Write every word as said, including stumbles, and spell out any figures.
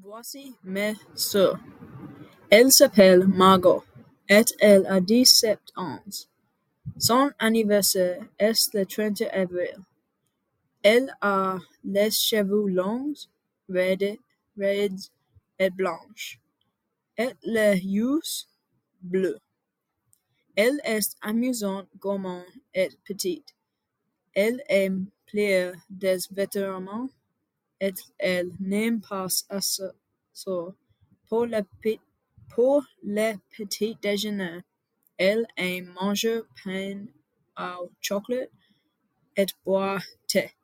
Voici mes sœurs. Elle s'appelle Margot et elle a dix-sept ans. Son anniversaire est le trente avril. Elle a les cheveux longs, raides, raides et blanches, et les yeux bleus. Elle est amusante, gourmande et petite. Elle aime plier des vêtements et elle n'aime pas assez ça. Pour le, pe- pour le petit déjeuner, elle aime manger pain au chocolat et boire thé.